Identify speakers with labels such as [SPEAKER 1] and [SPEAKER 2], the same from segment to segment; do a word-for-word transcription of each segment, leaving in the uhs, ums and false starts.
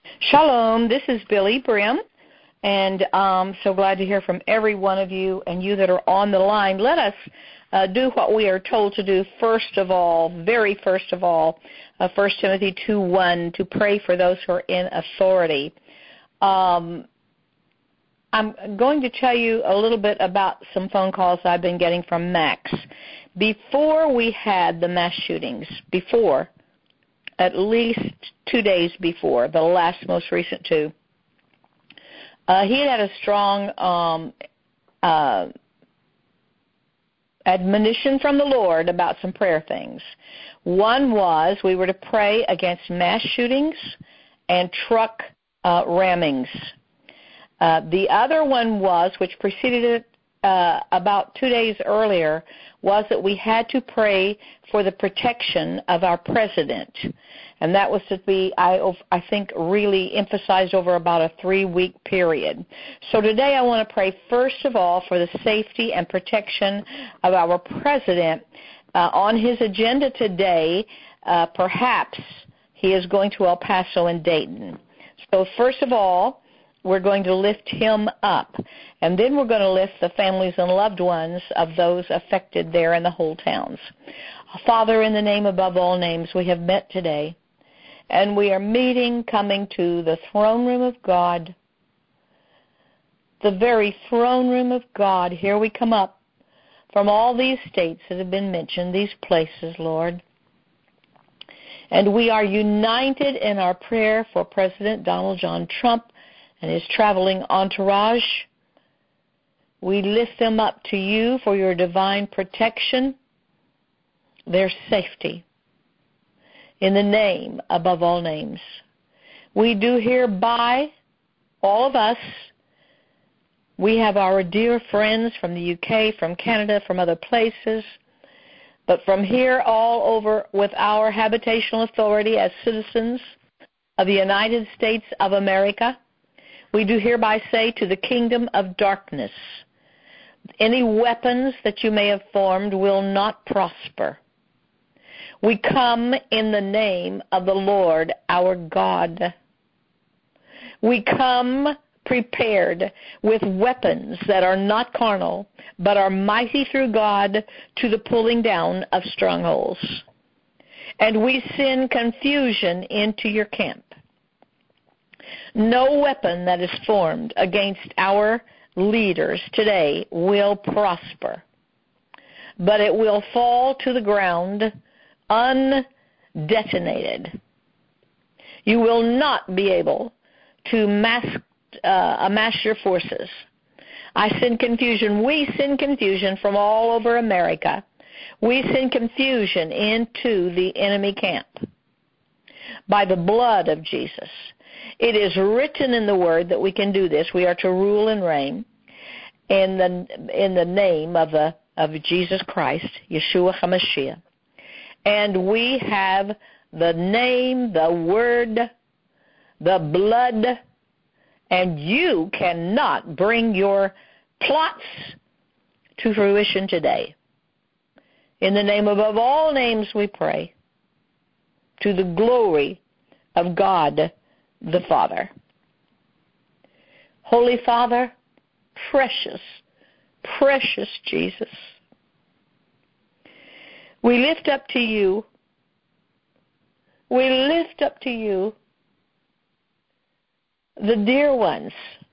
[SPEAKER 1] Shalom, this is Billy Brim, and I'm so glad to hear from every one of you and you that are on the line. Let us uh, do what we are told to do first of all, very first of all, uh, First Timothy two one, to pray for those who are in authority. Um, I'm going to tell you a little bit about some phone calls I've been getting from Max. Before we had the mass shootings, before, at least two days before, the last most recent two, uh, he had a strong um, uh, admonition from the Lord about some prayer things. One was we were to pray against mass shootings and truck uh, rammings. Uh, the other one was, which preceded it uh, about two days earlier, was that we had to pray for the protection of our president. And that was to be, I, I think, really emphasized over about a three-week period. So today I want to pray, first of all, for the safety and protection of our president. Uh, on his agenda today, uh, perhaps he is going to El Paso and Dayton. So first of all, we're going to lift him up, and then we're going to lift the families and loved ones of those affected there in the whole towns. Father, in the name above all names, we have met today, and we are meeting, coming to the throne room of God, the very throne room of God. Here we come up from all these states that have been mentioned, these places, Lord. And we are united in our prayer for President Donald John Trump and his traveling entourage. We lift them up to you for your divine protection, their safety, in the name above all names. We do hereby, all of us, we have our dear friends from the U K, from Canada, from other places, but from here all over with our habitational authority as citizens of the United States of America, we do hereby say to the kingdom of darkness, any weapons that you may have formed will not prosper. We come in the name of the Lord our God. We come prepared with weapons that are not carnal, but are mighty through God to the pulling down of strongholds. And we send confusion into your camp. No weapon that is formed against our leaders today will prosper, but it will fall to the ground undetonated. You will not be able to mass, uh, amass your forces. I send confusion. We send confusion from all over America. We send confusion into the enemy camp by the blood of Jesus. It is written in the Word that we can do this. We are to rule and reign in the in the name of the of Jesus Christ, Yeshua HaMashiach. And we have the name, the Word, the blood, and you cannot bring your plots to fruition today. In the name above all names we pray, to the glory of God the Father. Holy Father, precious, precious Jesus, we lift up to you, we lift up to you the dear ones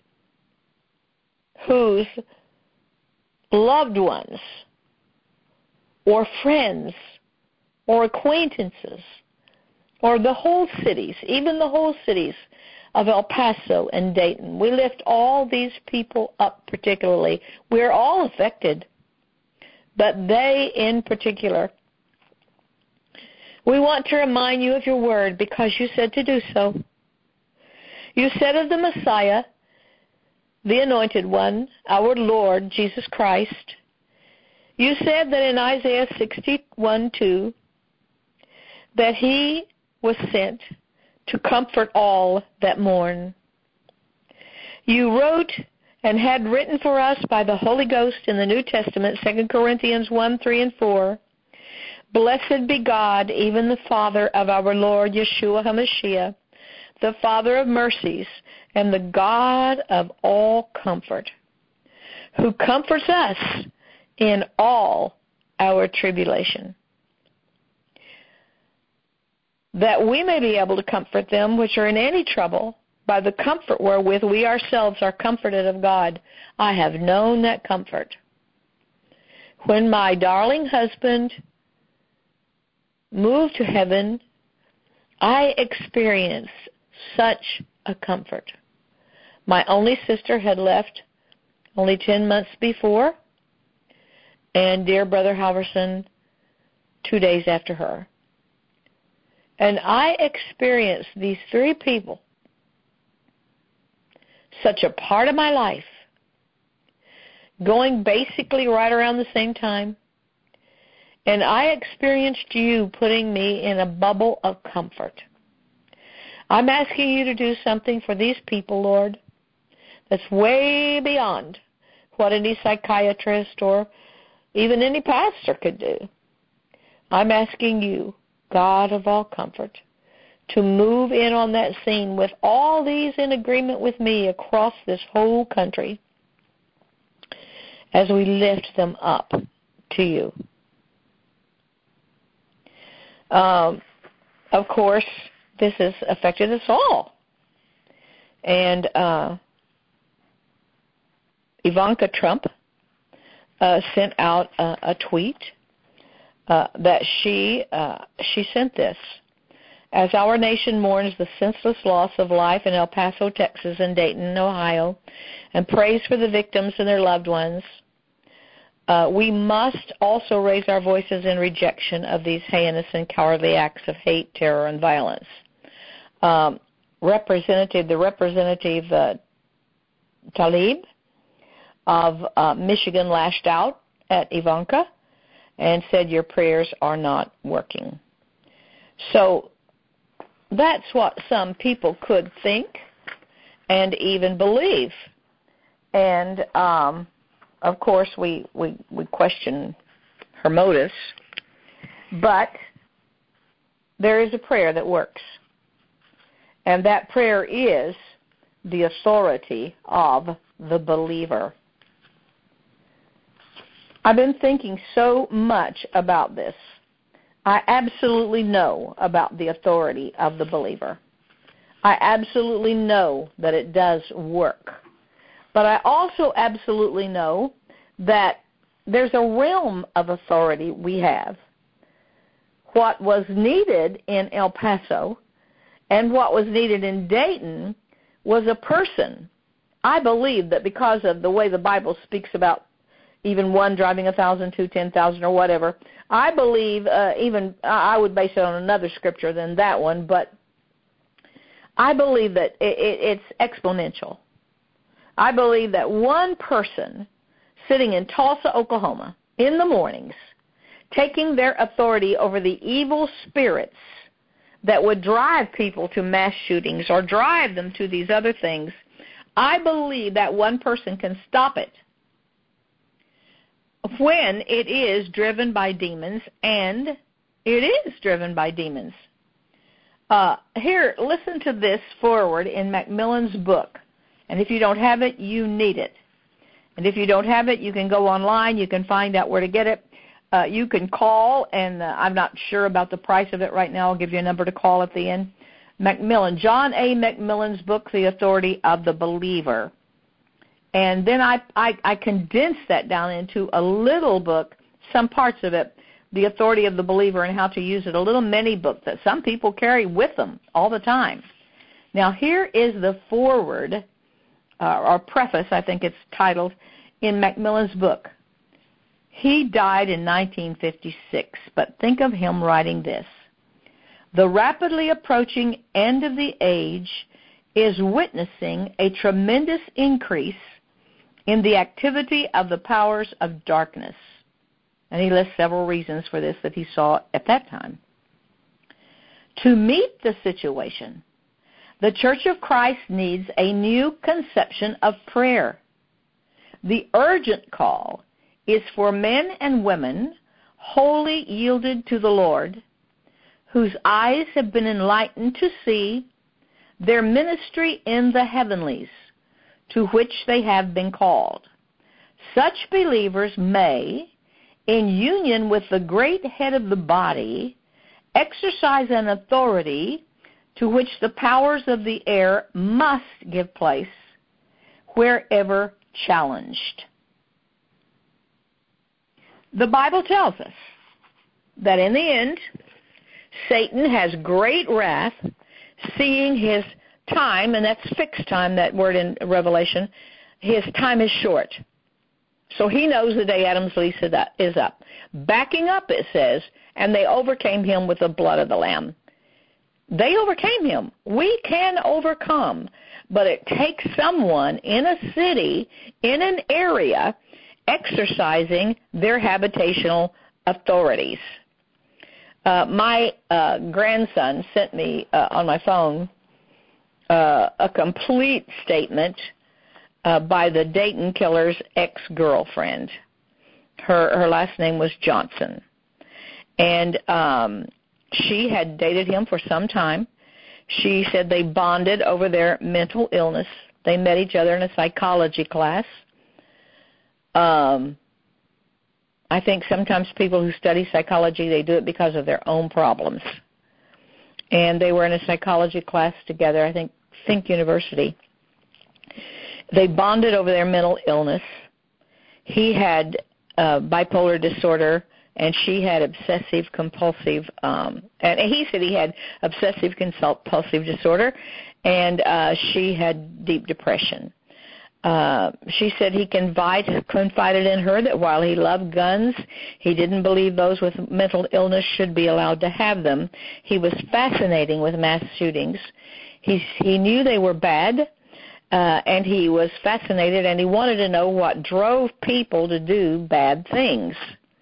[SPEAKER 1] whose loved ones or friends or acquaintances or the whole cities, even the whole cities of El Paso and Dayton. We lift all these people up particularly. We're all affected, but they in particular. We want to remind you of your word because you said to do so. You said of the Messiah, the Anointed One, our Lord Jesus Christ, you said that in Isaiah sixty-one two, that he was sent to comfort all that mourn. You wrote and had written for us by the Holy Ghost in the New Testament, Second Corinthians one, three, and four, blessed be God, even the Father of our Lord Yeshua HaMashiach, the Father of mercies and the God of all comfort, who comforts us in all our tribulation, that we may be able to comfort them which are in any trouble by the comfort wherewith we ourselves are comforted of God. I have known that comfort. When my darling husband moved to heaven, I experienced such a comfort. My only sister had left only ten months before, and dear Brother Halverson two days after her. And I experienced these three people, such a part of my life, going basically right around the same time. And I experienced you putting me in a bubble of comfort. I'm asking you to do something for these people, Lord, that's way beyond what any psychiatrist or even any pastor could do. I'm asking you, God of all comfort, to move in on that scene with all these in agreement with me across this whole country as we lift them up to you. Um, of course, this has affected us all. And uh, Ivanka Trump uh, sent out a, a tweet uh, that she uh, she sent this. As our nation mourns the senseless loss of life in El Paso, Texas, and Dayton, Ohio, and prays for the victims and their loved ones, uh, we must also raise our voices in rejection of these heinous and cowardly acts of hate, terror, and violence. Um, representative, the representative uh, Tlaib of uh, Michigan lashed out at Ivanka and said, your prayers are not working. So that's what some people could think and even believe. And, um, of course, we, we, we question her motives. But there is a prayer that works. And that prayer is the authority of the believer. I've been thinking so much about this. I absolutely know about the authority of the believer. I absolutely know that it does work. But I also absolutely know that there's a realm of authority we have. What was needed in El Paso and what was needed in Dayton was a person. I believe that because of the way the Bible speaks about even one driving a thousand, two, ten thousand, or whatever, I believe uh, even, I would base it on another scripture than that one, but I believe that it, it, it's exponential. I believe that one person sitting in Tulsa, Oklahoma, in the mornings, taking their authority over the evil spirits that would drive people to mass shootings or drive them to these other things, I believe that one person can stop it when it is driven by demons, and it is driven by demons. Uh, here, listen to this forward in Macmillan's book. And if you don't have it, you need it. And if you don't have it, you can go online. You can find out where to get it. Uh, you can call, and uh, I'm not sure about the price of it right now. I'll give you a number to call at the end. Macmillan, John A. Macmillan's book, The Authority of the Believer. And then I, I, I condensed that down into a little book, some parts of it, The Authority of the Believer and How to Use It, a little mini book that some people carry with them all the time. Now, here is the foreword, uh, or preface, I think it's titled, in Macmillan's book. He died in nineteen fifty-six, but think of him writing this. The rapidly approaching end of the age is witnessing a tremendous increase in the activity of the powers of darkness. And he lists several reasons for this that he saw at that time. To meet the situation, the Church of Christ needs a new conception of prayer. The urgent call is for men and women wholly yielded to the Lord, whose eyes have been enlightened to see their ministry in the heavenlies, to which they have been called. Such believers may, in union with the great head of the body, exercise an authority to which the powers of the air must give place wherever challenged. The Bible tells us that in the end, Satan has great wrath, seeing his time, and that's fixed time, that word in Revelation, his time is short. So he knows the day Adam's lease is up. Backing up, it says, and they overcame him with the blood of the Lamb. They overcame him. We can overcome, but it takes someone in a city, in an area, exercising their habitational authorities. Uh, my uh, grandson sent me uh, on my phone uh, a complete statement uh, by the Dayton killer's ex-girlfriend. Her her last name was Johnson, and um, she had dated him for some time. She said they bonded over their mental illness. They met each other in a psychology class. Um, I think sometimes people who study psychology, they do it because of their own problems. And they were in a psychology class together, I think, Think University. They bonded over their mental illness. He had uh, bipolar disorder, and she had obsessive compulsive, um, and he said he had obsessive compulsive disorder, and uh, she had deep depression. Uh, she said he confided, confided in her that while he loved guns, he didn't believe those with mental illness should be allowed to have them. He was fascinating with mass shootings. He, he knew they were bad, uh, and he was fascinated, and he wanted to know what drove people to do bad things.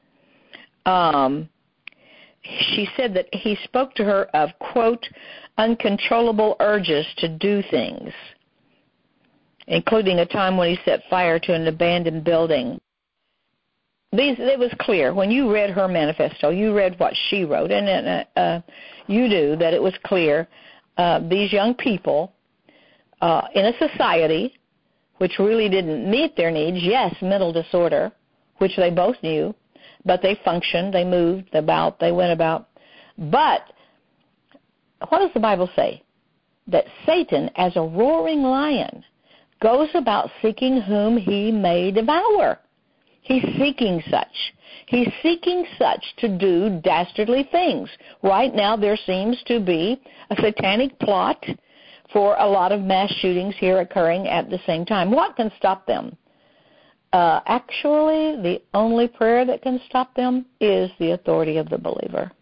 [SPEAKER 1] Um, she said that he spoke to her of, quote, uncontrollable urges to do things, including a time when he set fire to an abandoned building. These, it was clear. When you read her manifesto, you read what she wrote, and uh, you knew that it was clear uh, these young people uh, in a society which really didn't meet their needs, yes, mental disorder, which they both knew, but they functioned, they moved about, they went about. But what does the Bible say? That Satan, as a roaring lion, goes about seeking whom he may devour. He's seeking such. He's seeking such to do dastardly things. Right now there seems to be a satanic plot for a lot of mass shootings here occurring at the same time. What can stop them? Uh, actually, the only prayer that can stop them is the authority of the believer.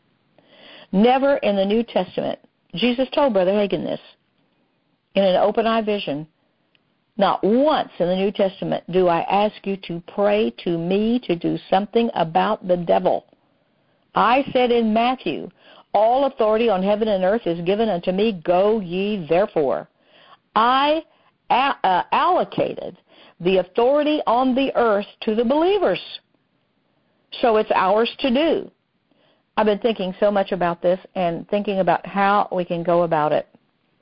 [SPEAKER 1] Never in the New Testament, Jesus told Brother Hagin this, in an open-eye vision, not once in the New Testament do I ask you to pray to me to do something about the devil. I said in Matthew, all authority on heaven and earth is given unto me, go ye therefore. I a- uh, allocated the authority on the earth to the believers, so it's ours to do. I've been thinking so much about this and thinking about how we can go about it.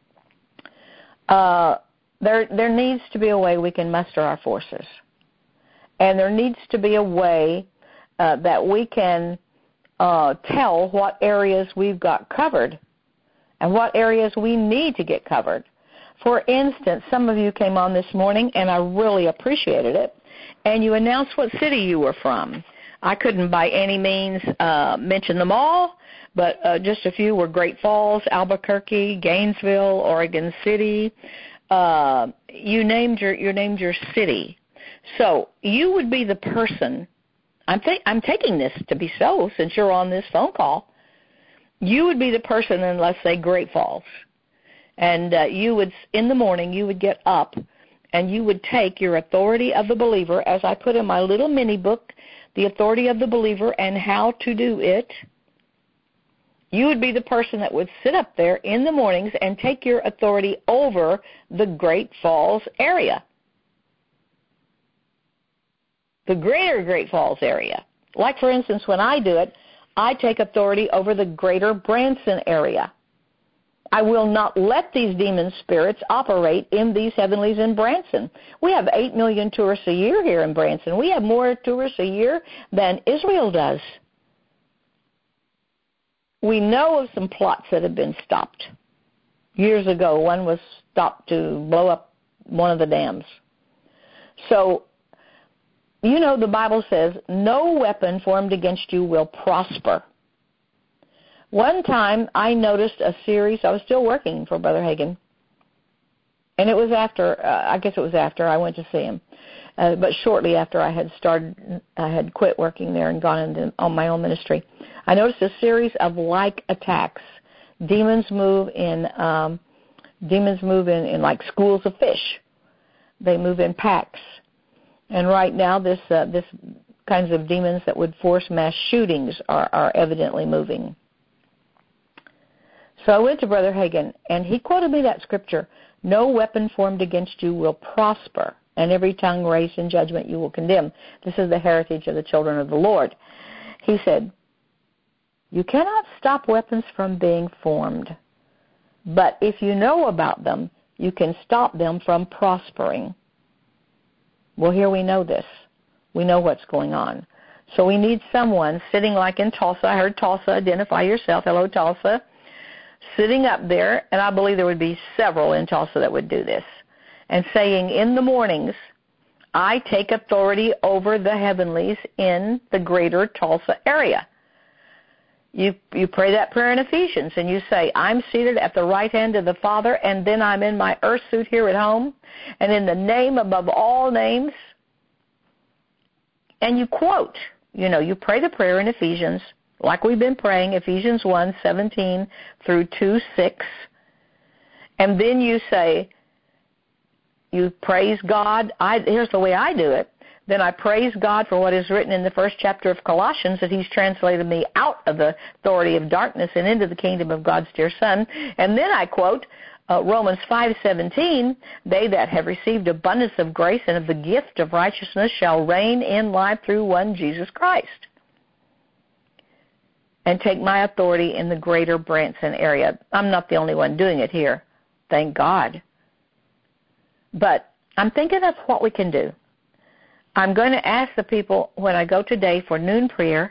[SPEAKER 1] Uh, There there needs to be a way we can muster our forces. And there needs to be a way uh, that we can uh, tell what areas we've got covered and what areas we need to get covered. For instance, some of you came on this morning, and I really appreciated it, and you announced what city you were from. I couldn't by any means uh, mention them all, but uh, just a few were Great Falls, Albuquerque, Gainesville, Oregon City. Uh, you named your you named your city, so you would be the person. I'm th- I'm taking this to be so since you're on this phone call. You would be the person in, let's say, Great Falls, and uh, you would in the morning you would get up and you would take your authority of the believer, as I put in my little mini book, The Authority of the Believer and How to Do It. You would be the person that would sit up there in the mornings and take your authority over the Great Falls area, the greater Great Falls area. Like, for instance, when I do it, I take authority over the greater Branson area. I will not let these demon spirits operate in these heavenlies in Branson. We have eight million tourists a year here in Branson. We have more tourists a year than Israel does. We know of some plots that have been stopped. Years ago, one was stopped to blow up one of the dams. So, you know, the Bible says, no weapon formed against you will prosper. One time I noticed a series, I was still working for Brother Hagin, and it was after, uh, I guess it was after I went to see him, uh, but shortly after I had started, I had quit working there and gone into on my own ministry. I noticed a series of like attacks. Demons move in, um, demons move in, in like schools of fish. They move in packs. And right now this, uh, this kinds of demons that would force mass shootings are, are evidently moving. So I went to Brother Hagin, and he quoted me that scripture, no weapon formed against you will prosper, and every tongue raised in judgment you will condemn. This is the heritage of the children of the Lord. He said, you cannot stop weapons from being formed, but if you know about them, you can stop them from prospering. Well, here we know this. We know what's going on. So we need someone sitting like in Tulsa. I heard Tulsa, identify yourself. Hello, Tulsa. Sitting up there, and I believe there would be several in Tulsa that would do this, and saying in the mornings, I take authority over the heavenlies in the greater Tulsa area. You you pray that prayer in Ephesians, and you say, I'm seated at the right hand of the Father, and then I'm in my earth suit here at home, and in the name above all names, and you quote, you know, you pray the prayer in Ephesians, like we've been praying, Ephesians one, seventeen through two, six. And then you say, you praise God. I, here's the way I do it. Then I praise God for what is written in the first chapter of Colossians, that he's translated me out of the authority of darkness and into the kingdom of God's dear Son. And then I quote uh, Romans five seventeen, they that have received abundance of grace and of the gift of righteousness shall reign in life through one Jesus Christ. And take my authority in the greater Branson area. I'm not the only one doing it here, thank God. But I'm thinking of what we can do. I'm going to ask the people when I go today for noon prayer,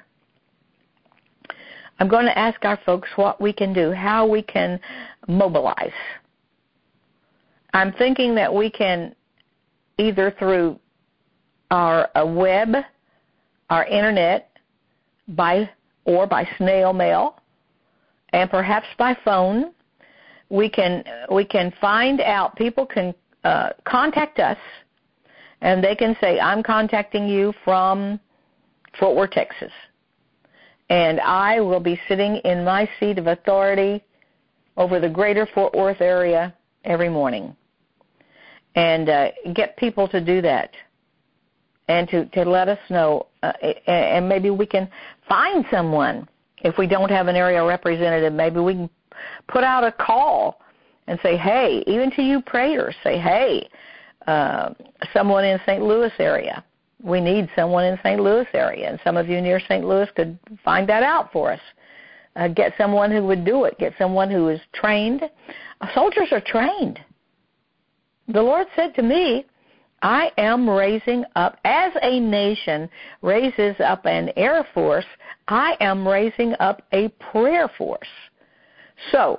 [SPEAKER 1] I'm going to ask our folks what we can do, how we can mobilize. I'm thinking that we can either through our uh, web, our internet, by or by snail mail, and perhaps by phone, we can we can find out. People can uh, contact us, and they can say, I'm contacting you from Fort Worth, Texas, and I will be sitting in my seat of authority over the greater Fort Worth area every morning, and uh, get people to do that, and to, to let us know, uh, and maybe we can find someone. If we don't have an area representative, maybe we can put out a call and say, hey, even to you prayers, say, hey, uh, someone in Saint Louis area. We need someone in Saint Louis area, and some of you near Saint Louis could find that out for us. Uh, get someone who would do it. Get someone who is trained. Uh, soldiers are trained. The Lord said to me, I am raising up, as a nation raises up an air force, I am raising up a prayer force. So,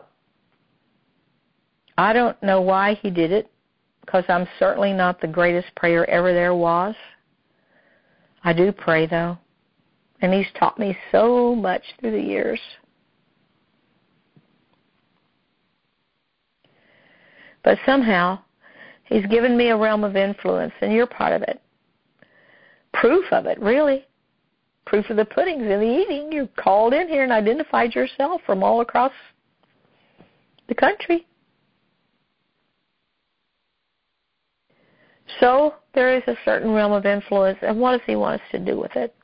[SPEAKER 1] I don't know why he did it, because I'm certainly not the greatest prayer ever there was. I do pray, though, and he's taught me so much through the years. But somehow, he's given me a realm of influence, and you're part of it. Proof of it, really. Proof of the pudding's in the eating. You called in here and identified yourself from all across the country. So there is a certain realm of influence, and what does he want us to do with it?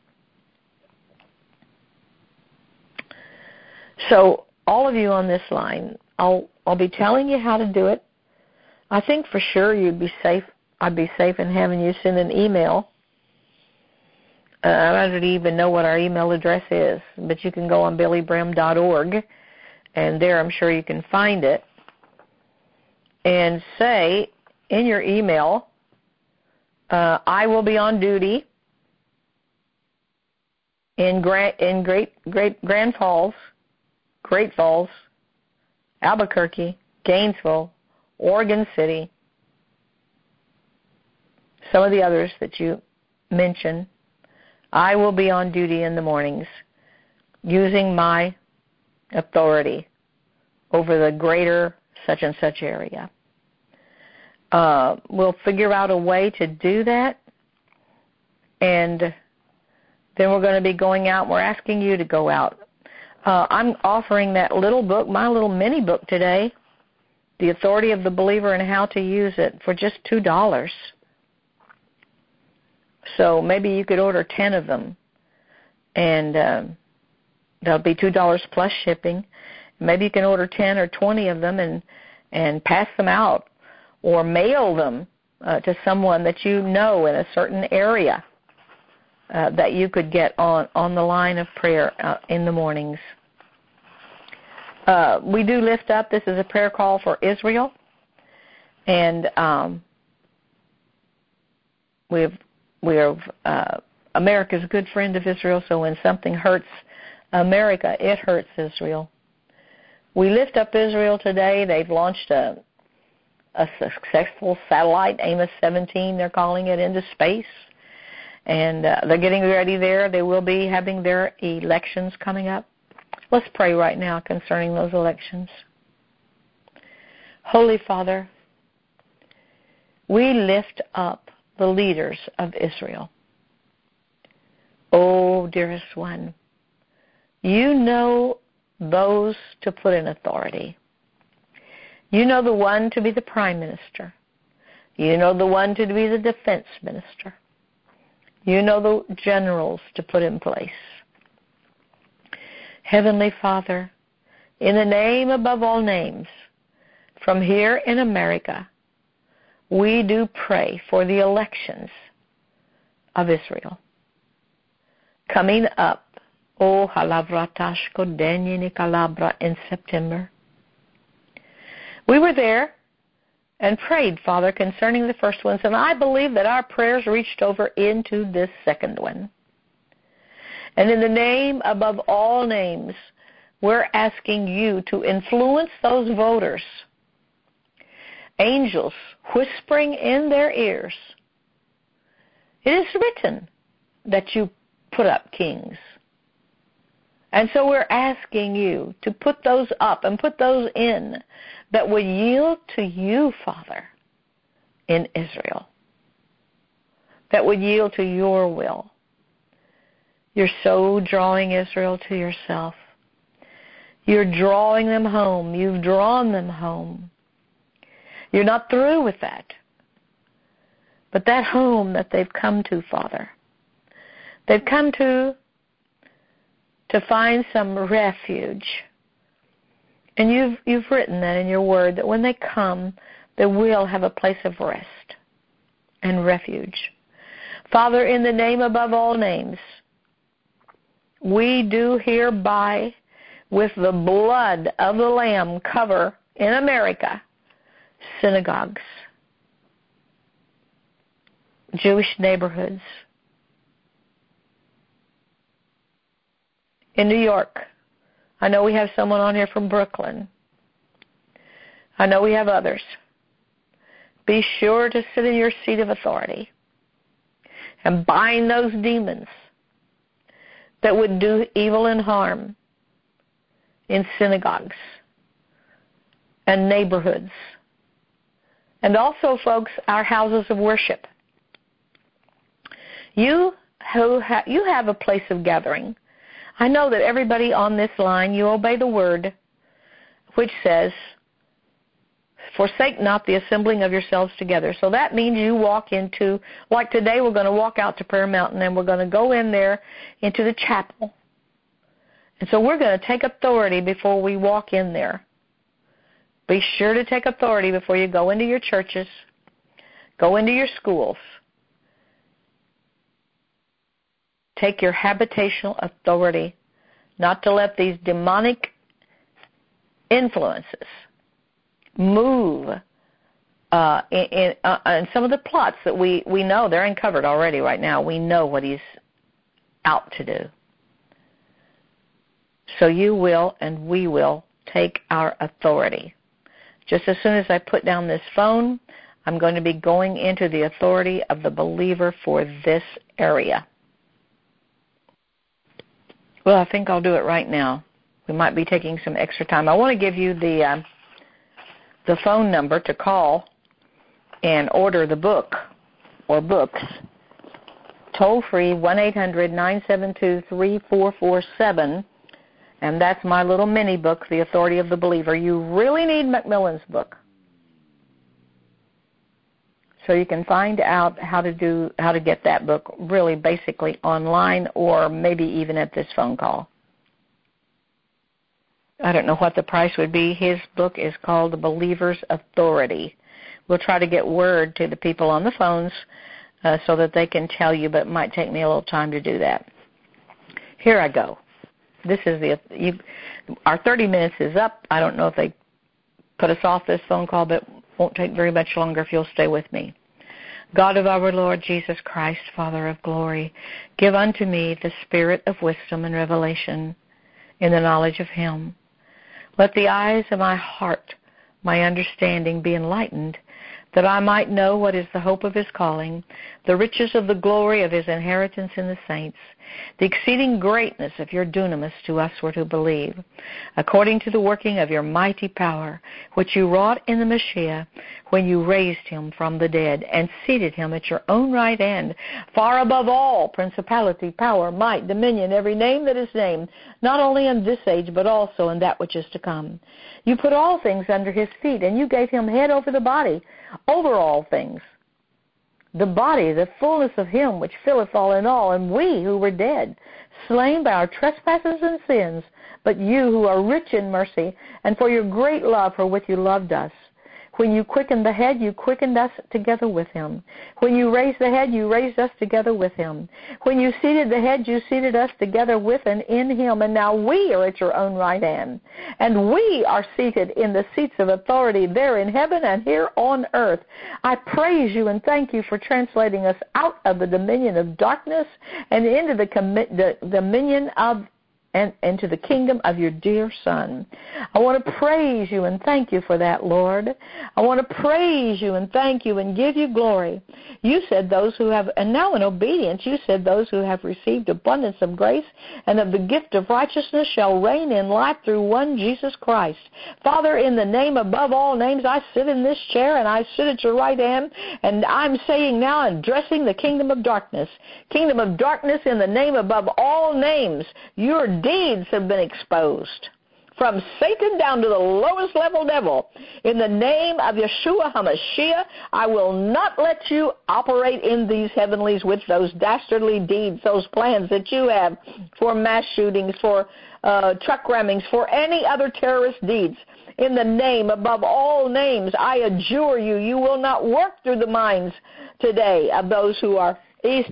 [SPEAKER 1] So all of you on this line, I'll I'll be telling you how to do it. I think for sure you'd be safe. I'd be safe in having you send an email. Uh, I don't even know what our email address is, but you can go on billy brim dot org and there I'm sure you can find it, and say in your email, uh, I will be on duty in Grand, in Great Great Grand Falls, Great Falls, Albuquerque, Gainesville, Oregon City, some of the others that you mention. I will be on duty in the mornings using my authority over the greater such and such area. Uh, we'll figure out a way to do that, and then we're going to be going out. We're asking you to go out. Uh, I'm offering that little book, my little mini book today, The Authority of the Believer and How to Use It, for just two dollars. So maybe you could order ten of them, and uh, that'll be two dollars plus shipping. Maybe you can order ten or twenty of them and, and pass them out, or mail them uh, to someone that you know in a certain area uh, that you could get on, on the line of prayer uh, in the mornings. Uh, we do lift up, this is a prayer call for Israel, and um, we have, we are uh, America's a good friend of Israel, so when something hurts America, it hurts Israel. We lift up Israel today. They've launched a, a successful satellite, Amos seventeen, they're calling it, into space. And uh, they're getting ready there. They will be having their elections coming up. Let's pray right now concerning those elections. Holy Father, we lift up the leaders of Israel. Oh, dearest one, you know those to put in authority. You know the one to be the prime minister. You know the one to be the defense minister. You know the generals to put in place. Heavenly Father, in the name above all names, from here in America, we do pray for the elections of Israel. Coming up, O Halavratashko Denye Nikalabra, in September. We were there and prayed, Father, concerning the first ones, and I believe that our prayers reached over into this second one. And in the name above all names, we're asking you to influence those voters, angels whispering in their ears. It is written that you put up kings. And so we're asking you to put those up and put those in that would yield to you, Father, in Israel, that would yield to your will. You're so drawing Israel to yourself. You're drawing them home. You've drawn them home. You're not through with that. But that home that they've come to, Father, they've come to to find some refuge. And you've you've written that in your word, that when they come, they will have a place of rest and refuge. Father, in the name above all names, we do hereby, with the blood of the Lamb, cover in America synagogues, Jewish neighborhoods. In New York, I know we have someone on here from Brooklyn. I know we have others. Be sure to sit in your seat of authority and bind those demons that would do evil and harm in synagogues and neighborhoods. And also, folks, our houses of worship. You who ha- you have a place of gathering. I know that everybody on this line, you obey the word, which says, forsake not the assembling of yourselves together. So that means you walk into, like today we're going to walk out to Prayer Mountain and we're going to go in there into the chapel. And so we're going to take authority before we walk in there. Be sure to take authority before you go into your churches, go into your schools. Take your habitational authority, not to let these demonic influences, move uh, in, in, uh, in some of the plots that we, we know they're uncovered already right now. We know what he's out to do. So you will and we will take our authority. Just as soon as I put down this phone, I'm going to be going into the authority of the believer for this area. Well, I think I'll do it right now. We might be taking some extra time. I want to give you the uh, the phone number to call and order the book or books. Toll free, one eight hundred nine seven two three four four seven. And that's my little mini book, The Authority of the Believer. You really need Macmillan's book. So you can find out how to do how to get that book really basically online or maybe even at this phone call. I don't know what the price would be. His book is called The Believer's Authority. We'll try to get word to the people on the phones uh, so that they can tell you, but it might take me a little time to do that. Here I go. This is the you, our thirty minutes is up. I don't know if they put us off this phone call, but it won't take very much longer if you'll stay with me. God of our Lord Jesus Christ, Father of glory, give unto me the spirit of wisdom and revelation in the knowledge of him. Let the eyes of my heart, my understanding be enlightened, that I might know what is the hope of his calling, the riches of the glory of his inheritance in the saints, the exceeding greatness of your dunamis to us who to believe, according to the working of your mighty power, which you wrought in the Messiah, when you raised him from the dead and seated him at your own right hand, far above all principality, power, might, dominion, every name that is named, not only in this age, but also in that which is to come. You put all things under his feet, and you gave him head over the body, over all things. The body, the fullness of him which filleth all in all, and we who were dead, slain by our trespasses and sins, but you who are rich in mercy, and for your great love for which you loved us. When you quickened the head, you quickened us together with him. When you raised the head, you raised us together with him. When you seated the head, you seated us together with and in him. And now we are at your own right hand. And we are seated in the seats of authority there in heaven and here on earth. I praise you and thank you for translating us out of the dominion of darkness and into the, com- the dominion of and into the kingdom of your dear Son. I want to praise you and thank you for that, Lord. I want to praise you and thank you and give you glory. You said those who have, and now in obedience, you said those who have received abundance of grace and of the gift of righteousness shall reign in life through one Jesus Christ. Father, in the name above all names, I sit in this chair and I sit at your right hand, and I'm saying now, addressing the kingdom of darkness. Kingdom of darkness, in the name above all names, your deeds have been exposed, from Satan down to the lowest level devil. In the name of Yeshua HaMashiach, I will not let you operate in these heavenlies with those dastardly deeds, those plans that you have for mass shootings, for uh, truck rammings, for any other terrorist deeds. In the name above all names, I adjure you, you will not work through the minds today of those who are of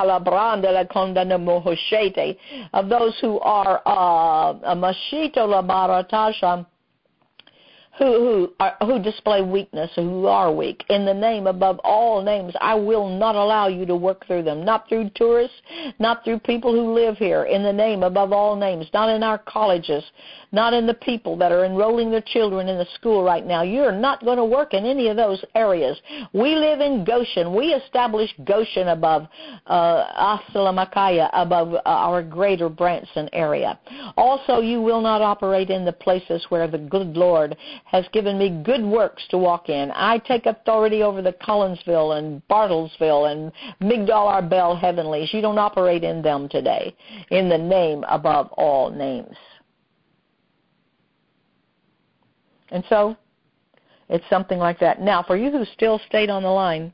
[SPEAKER 1] those who are uh, mashito la baratasha, who who are, who display weakness, who are weak. In the name above all names, I will not allow you to work through them, not through tourists, not through people who live here. In the name above all names, not in our colleges, not in the people that are enrolling their children in the school right now. You're not going to work in any of those areas. We live in Goshen. We established Goshen above uh, Asalamakaya, above uh, our greater Branson area. Also, you will not operate in the places where the good Lord has given me good works to walk in. I take authority over the Collinsville and Bartlesville and Migdal Arbel heavenlies. You don't operate in them today, in the name above all names. And so, it's something like that. Now, for you who still stayed on the line,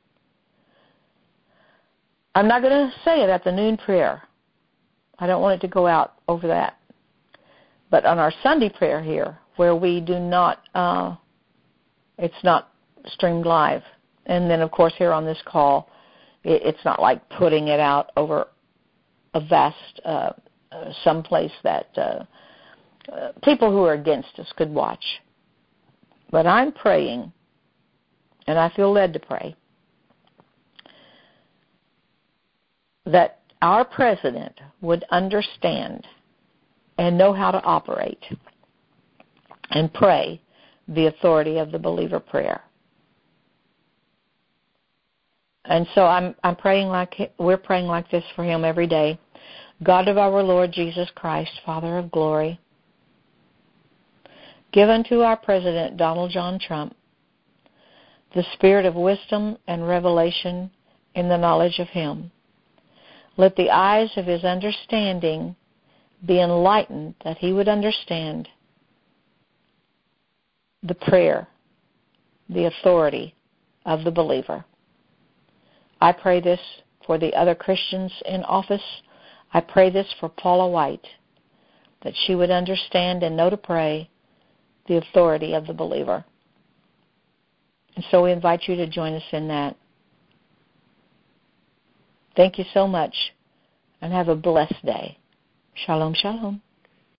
[SPEAKER 1] I'm not going to say it at the noon prayer. I don't want it to go out over that. But on our Sunday prayer here, where we do not, uh, it's not streamed live. And then, of course, here on this call, it, it's not like putting it out over a vast, uh, uh, someplace that uh, uh, people who are against us could watch. But I'm praying, and I feel led to pray, that our president would understand and know how to operate and pray the authority of the believer prayer. And so I'm I'm praying like we're praying like this for him every day. God of our Lord Jesus Christ, Father of glory, give unto our President Donald John Trump the spirit of wisdom and revelation in the knowledge of him. Let the eyes of his understanding be enlightened, that he would understand the prayer, the authority of the believer. I pray this for the other Christians in office. I pray this for Paula White, that she would understand and know to pray the authority of the believer. And so we invite you to join us in that. Thank you so much, and have a blessed day. Shalom, shalom.